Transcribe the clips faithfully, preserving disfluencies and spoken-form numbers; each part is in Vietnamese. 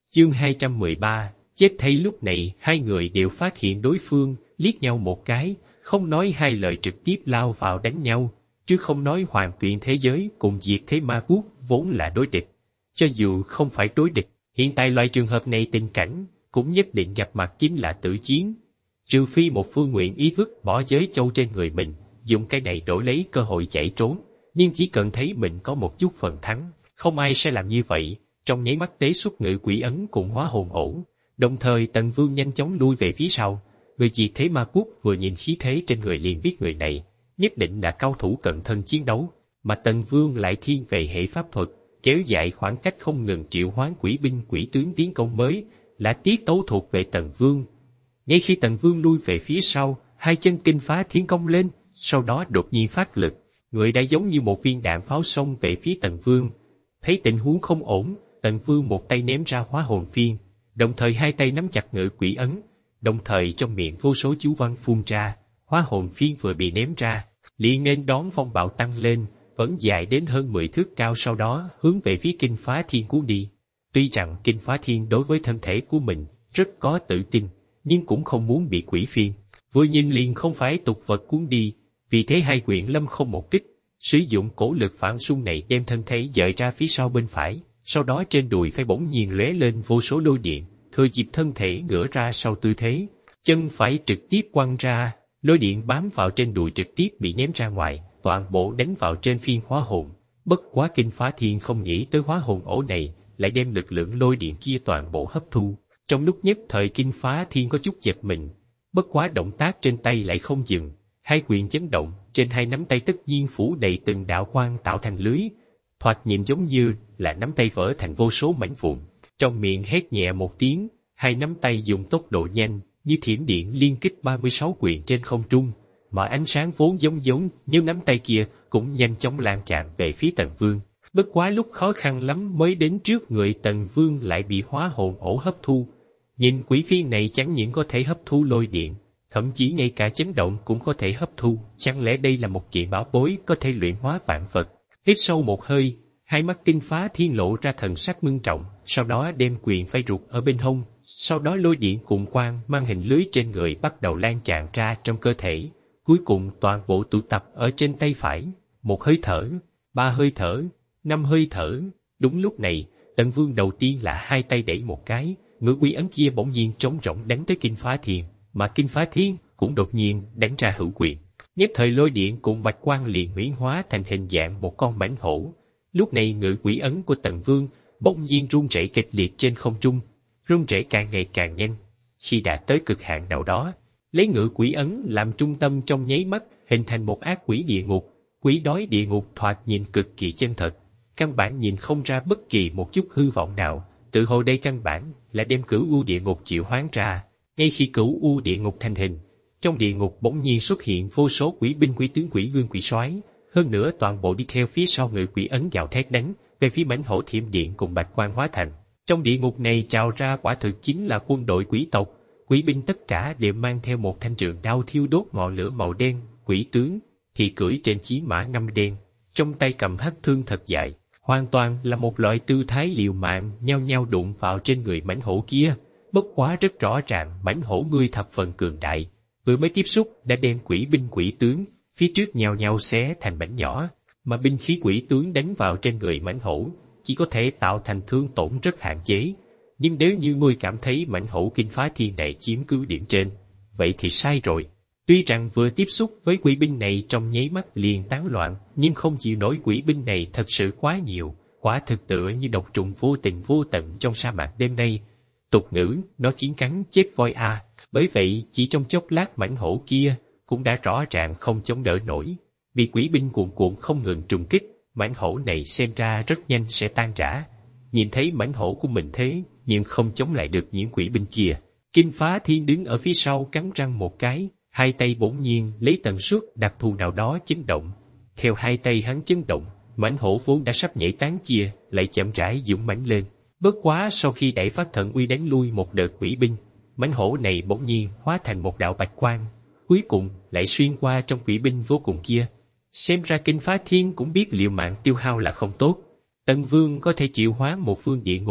Chương hai trăm mười ba, chết thay. Lúc này hai người đều phát hiện đối phương, liếc nhau một cái, không nói hai lời trực tiếp lao vào đánh nhau, chứ không nói hoàn tuyển thế giới cùng diệt thế ma quốc vốn là đối địch. Cho dù không phải đối địch, hiện tại loại trường hợp này tình cảnh cũng nhất định gặp mặt chính là tử chiến. Trừ phi một phương nguyện ý vứt bỏ giới châu trên người mình, dùng cái này đổi lấy cơ hội chạy trốn, nhưng chỉ cần thấy mình có một chút phần thắng, không ai sẽ làm như vậy. Trong nháy mắt tế xuất ngự quỷ ấn cùng hóa hồn ổ, đồng thời Tần Vương nhanh chóng lui về phía sau. Người diệt thế ma quốc vừa nhìn khí thế trên người liền biết người này nhất định là cao thủ cận thân chiến đấu, mà Tần Vương lại thiên về hệ pháp thuật, kéo dài khoảng cách không ngừng triệu hoán quỷ binh quỷ tướng tiến công mới là tiết tấu thuộc về Tần Vương. Ngay khi Tần Vương lui về phía sau, hai chân kinh phá thiên công lên, sau đó đột nhiên phát lực, người đã giống như một viên đạn pháo xông về phía Tần Vương. Thấy tình huống không ổn, Tần Vương một tay ném ra hóa hồn phiên, đồng thời hai tay nắm chặt ngự quỷ ấn, đồng thời trong miệng vô số chú văn phun ra. Hóa hồn phiên vừa bị ném ra, liền nên đón phong bạo tăng lên, vẫn dài đến hơn mười thước cao, sau đó hướng về phía kinh phá thiên cuốn đi. Tuy rằng kinh phá thiên đối với thân thể của mình rất có tự tin, nhưng cũng không muốn bị quỷ phiên vừa nhìn liền không phải tục vật cuốn đi, vì thế hai quyển lâm không một kích, sử dụng cổ lực phản xung này đem thân thể dời ra phía sau bên phải, sau đó trên đùi phải bỗng nhiên lóe lên vô số lôi điện, thừa dịp thân thể ngửa ra sau tư thế, chân phải trực tiếp quăng ra, lôi điện bám vào trên đùi trực tiếp bị ném ra ngoài, toàn bộ đánh vào trên phiên hóa hồn. Bất quá kinh phá thiên không nghĩ tới hóa hồn ổ này lại đem lực lượng lôi điện kia toàn bộ hấp thu. Trong lúc nhất thời kinh phá thiên có chút giật mình, bất quá động tác trên tay lại không dừng, hai quyền chấn động, trên hai nắm tay tất nhiên phủ đầy từng đạo quang tạo thành lưới, thoạt nhìn giống như là nắm tay vỡ thành vô số mảnh vụn. Trong miệng hét nhẹ một tiếng, hai nắm tay dùng tốc độ nhanh như thiểm điện liên kích ba mươi sáu quyền trên không trung, mà ánh sáng vốn giống giống như nắm tay kia cũng nhanh chóng lan tràn về phía Tần Vương. Bất quá lúc khó khăn lắm mới đến trước người Tần Vương lại bị hóa hồn ổ hấp thu. Nhìn quỷ phiên này chẳng những có thể hấp thu lôi điện, thậm chí ngay cả chấn động cũng có thể hấp thu, chẳng lẽ đây là một kiện bảo bối có thể luyện hóa vạn vật? Hít sâu một hơi, hai mắt kinh phá thiên lộ ra thần sắc ngưng trọng, sau đó đem quyền phay ruột ở bên hông, sau đó lôi điện cùng quang mang hình lưới trên người bắt đầu lan tràn ra trong cơ thể, cuối cùng toàn bộ tụ tập ở trên tay phải. Một hơi thở, ba hơi thở, năm hơi thở. Đúng lúc này, Tần Vương đầu tiên là hai tay đẩy một cái, ngự quỷ ấn kia bỗng nhiên trống rỗng đánh tới kinh phá thiên, mà kinh phá thiên cũng đột nhiên đánh ra hữu quyền. Nhất thời lôi điện cùng bạch quang liền huyễn hóa thành hình dạng một con mãnh hổ. Lúc này ngự quỷ ấn của Tần Vương bỗng nhiên run rẩy kịch liệt trên không trung, run rẩy càng ngày càng nhanh. Khi đạt tới cực hạn nào đó, lấy ngự quỷ ấn làm trung tâm trong nháy mắt hình thành một ác quỷ địa ngục. Quỷ đói địa ngục thoạt nhìn cực kỳ chân thật, căn bản nhìn không ra bất kỳ một chút hư vọng nào. Tự hồ đây căn bản là đem cửu u địa ngục triệu hoán ra. Ngay khi cửu u địa ngục thành hình, trong địa ngục bỗng nhiên xuất hiện vô số quỷ binh quỷ tướng quỷ vương quỷ soái, hơn nữa toàn bộ đi theo phía sau ngự quỷ ấn gào thét đánh về phía mãnh hổ thiểm điện cùng bạch quang hóa thành. Trong địa ngục này trào ra quả thực chính là quân đội quỷ tộc, quỷ binh tất cả đều mang theo một thanh trường đao thiêu đốt ngọn lửa màu đen, quỷ tướng thì cưỡi trên chiến mã ngăm đen, trong tay cầm hắc thương thật dài, hoàn toàn là một loại tư thái liều mạng, nhao nhao đụng vào trên người mãnh hổ kia. Bất quá rất rõ ràng mãnh hổ ngươi thập phần cường đại, vừa mới tiếp xúc đã đem quỷ binh quỷ tướng phía trước nhao nhao xé thành mảnh nhỏ, mà binh khí quỷ tướng đánh vào trên người mãnh hổ chỉ có thể tạo thành thương tổn rất hạn chế. Nhưng nếu như ngươi cảm thấy mãnh hổ kinh phá thiên này chiếm cứ điểm trên, vậy thì sai rồi. Tuy rằng vừa tiếp xúc với quỷ binh này trong nháy mắt liền tán loạn, nhưng không chịu nổi quỷ binh này thật sự quá nhiều, quả thực tựa như độc trùng vô tình vô tận trong sa mạc đêm nay. Tục ngữ, nó kiến cắn chết voi a, bởi vậy chỉ trong chốc lát mãnh hổ kia cũng đã rõ ràng không chống đỡ nổi. Vì quỷ binh cuồn cuộn không ngừng trùng kích, mãnh hổ này xem ra rất nhanh sẽ tan rã. Nhìn thấy mãnh hổ của mình thế, nhưng không chống lại được những quỷ binh kia. Kinh phá thiên đứng ở phía sau cắn răng một cái, hai tay bỗng nhiên lấy tần suất đặc thù nào đó chấn động. Theo hai tay hắn chấn động, mãnh hổ vốn đã sắp nhảy tán kia lại chậm rãi dũng mãnh lên. Bất quá sau khi đẩy phát thần uy đánh lui một đợt quỷ binh, mãnh hổ này bỗng nhiên hóa thành một đạo bạch quang, cuối cùng lại xuyên qua trong quỷ binh vô cùng kia. Xem ra kinh phá thiên cũng biết liều mạng tiêu hao là không tốt. Tần Vương có thể chịu hóa một phương địa ngục,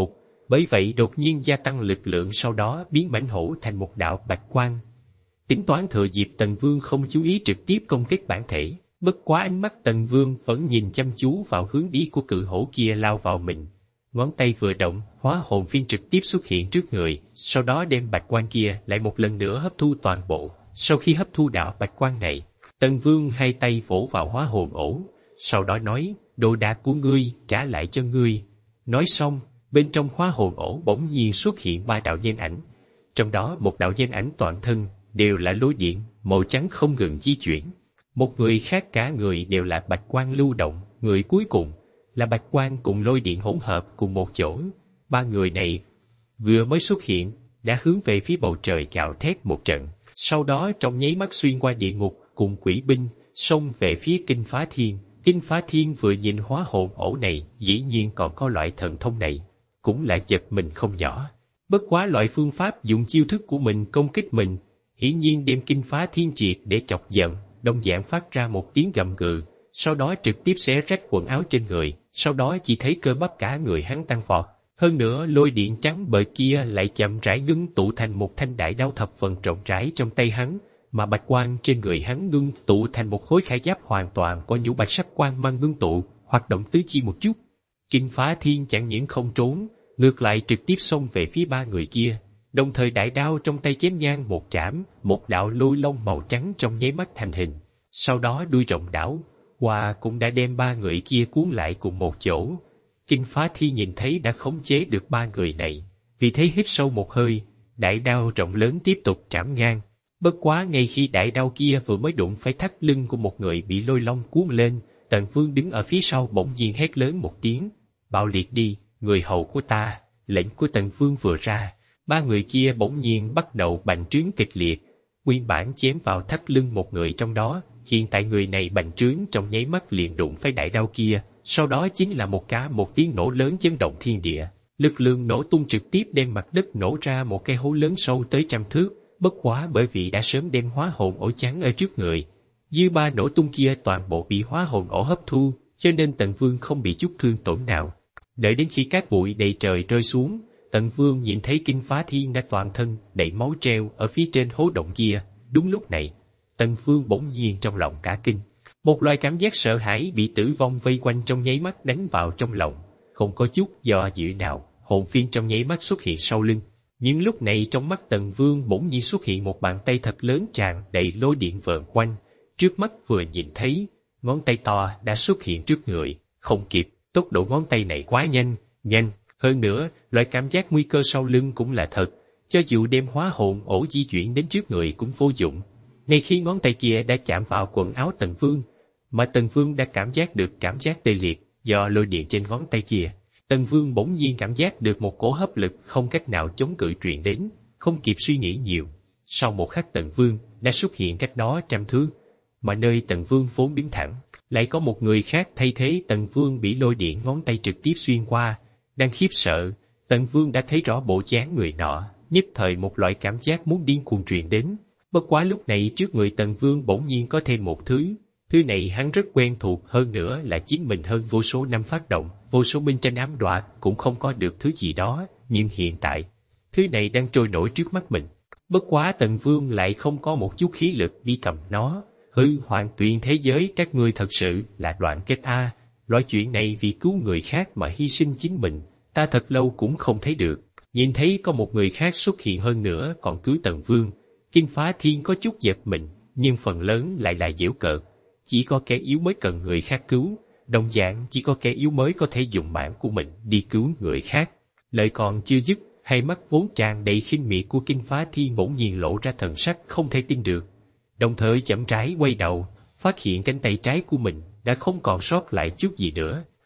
bởi vậy đột nhiên gia tăng lực lượng, sau đó biến mãnh hổ thành một đạo bạch quang. Tính toán thừa dịp Tần Vương không chú ý trực tiếp công kích bản thể, bất quá ánh mắt Tần Vương vẫn nhìn chăm chú vào hướng đi của cự hổ kia lao vào mình. Ngón tay vừa động, hóa hồn phiên trực tiếp xuất hiện trước người, sau đó đem bạch quang kia lại một lần nữa hấp thu toàn bộ. Sau khi hấp thu đạo bạch quang này, Tần Vương hai tay vỗ vào hóa hồn ổ, sau đó nói, đồ đạc của ngươi trả lại cho ngươi. Nói xong, bên trong hóa hồn ổ bỗng nhiên xuất hiện ba đạo nhân ảnh, trong đó một đạo nhân ảnh toàn thân đều là lôi điện màu trắng không ngừng di chuyển, một người khác cả người đều là bạch quang lưu động, người cuối cùng là bạch quang cùng lôi điện hỗn hợp cùng một chỗ. Ba người này vừa mới xuất hiện đã hướng về phía bầu trời gào thét một trận, sau đó trong nháy mắt xuyên qua địa ngục cùng quỷ binh xông về phía Kinh Phá Thiên. Kinh Phá Thiên vừa nhìn hóa hồn ổ này, dĩ nhiên còn có loại thần thông này, cũng là giật mình không nhỏ. Bất quá loại phương pháp dùng chiêu thức của mình công kích mình, hiển nhiên đem Kinh Phá Thiên triệt để chọc giận, đồng dạng phát ra một tiếng gầm gừ, sau đó trực tiếp xé rách quần áo trên người, sau đó chỉ thấy cơ bắp cả người hắn tăng vọt. Hơn nữa lôi điện trắng bời kia lại chậm rãi ngưng tụ thành một thanh đại đao thập phần rộng rãi trong tay hắn, mà bạch quang trên người hắn ngưng tụ thành một khối khải giáp hoàn toàn có nhũ bạch sắc quang mang ngưng tụ, hoạt động tứ chi một chút. Kinh Phá Thiên chẳng những không trốn, ngược lại trực tiếp xông về phía ba người kia, đồng thời đại đao trong tay chém ngang một trảm, một đạo lôi long màu trắng trong nháy mắt thành hình. Sau đó đuôi rộng đảo qua cũng đã đem ba người kia cuốn lại cùng một chỗ. Kinh Phá Thiên nhìn thấy đã khống chế được ba người này, vì thế hít sâu một hơi, đại đao rộng lớn tiếp tục trảm ngang. Bất quá ngay khi đại đao kia vừa mới đụng phải thắt lưng của một người bị lôi long cuốn lên, Tần Vương đứng ở phía sau bỗng nhiên hét lớn một tiếng, bạo liệt đi, người hầu của ta. Lệnh của Tần Vương vừa ra, ba người kia bỗng nhiên bắt đầu bành trướng kịch liệt, nguyên bản chém vào thắt lưng một người trong đó, hiện tại người này bành trướng trong nháy mắt liền đụng phải đại đao kia, sau đó chính là một cả một tiếng nổ lớn chấn động thiên địa, lực lượng nổ tung trực tiếp đem mặt đất nổ ra một cái hố lớn sâu tới trăm thước. Bất quá bởi vì đã sớm đem hóa hồn ổ trắng ở trước người, dư ba nổ tung kia toàn bộ bị hóa hồn ổ hấp thu, cho nên Tần Vương không bị chút thương tổn nào. Đợi đến khi cát bụi đầy trời rơi xuống, Tần Vương nhìn thấy Kinh Phá Thiên đã toàn thân đầy máu treo ở phía trên hố động kia. Đúng lúc này, Tần Vương bỗng nhiên trong lòng cả kinh, một loại cảm giác sợ hãi bị tử vong vây quanh trong nháy mắt đánh vào trong lòng, không có chút do dự nào, hồn phiên trong nháy mắt xuất hiện sau lưng. Nhưng lúc này trong mắt Tần Vương bỗng nhiên xuất hiện một bàn tay thật lớn tràn đầy lôi điện vờn quanh, trước mắt vừa nhìn thấy, ngón tay to đã xuất hiện trước người, không kịp, tốc độ ngón tay này quá nhanh, nhanh, hơn nữa, loại cảm giác nguy cơ sau lưng cũng là thật, cho dù đem hóa hồn ổ di chuyển đến trước người cũng vô dụng. Ngay khi ngón tay kia đã chạm vào quần áo Tần Vương, mà Tần Vương đã cảm giác được cảm giác tê liệt do lôi điện trên ngón tay kia. Tần Vương bỗng nhiên cảm giác được một cỗ hấp lực không cách nào chống cự truyền đến, không kịp suy nghĩ nhiều. Sau một khắc Tần Vương đã xuất hiện cách đó trăm thước, mà nơi Tần Vương vốn đứng thẳng, lại có một người khác thay thế Tần Vương bị lôi điện ngón tay trực tiếp xuyên qua. Đang khiếp sợ, Tần Vương đã thấy rõ bộ dáng người nọ, nhất thời một loại cảm giác muốn điên cuồng truyền đến. Bất quá lúc này trước người Tần Vương bỗng nhiên có thêm một thứ. Thứ này hắn rất quen thuộc, hơn nữa là chính mình hơn vô số năm phát động, vô số binh tranh ám đoạt cũng không có được thứ gì đó, nhưng hiện tại, thứ này đang trôi nổi trước mắt mình. Bất quá Tần Vương lại không có một chút khí lực đi cầm nó. Hư hoàn tuyên thế giới các ngươi thật sự là đoạn kết a, loại chuyện này vì cứu người khác mà hy sinh chính mình, ta thật lâu cũng không thấy được. Nhìn thấy có một người khác xuất hiện hơn nữa còn cứu Tần Vương, Kinh Phá Thiên có chút giật mình, nhưng phần lớn lại là giễu cợt. Chỉ có kẻ yếu mới cần người khác cứu, đồng dạng chỉ có kẻ yếu mới có thể dùng mạng của mình đi cứu người khác. Lời còn chưa dứt, hai mắt vốn tràn đầy khinh miệt của Kinh Phá Thiên bỗng nhiên lộ ra thần sắc không thể tin được. Đồng thời chậm rãi quay đầu, phát hiện cánh tay trái của mình đã không còn sót lại chút gì nữa,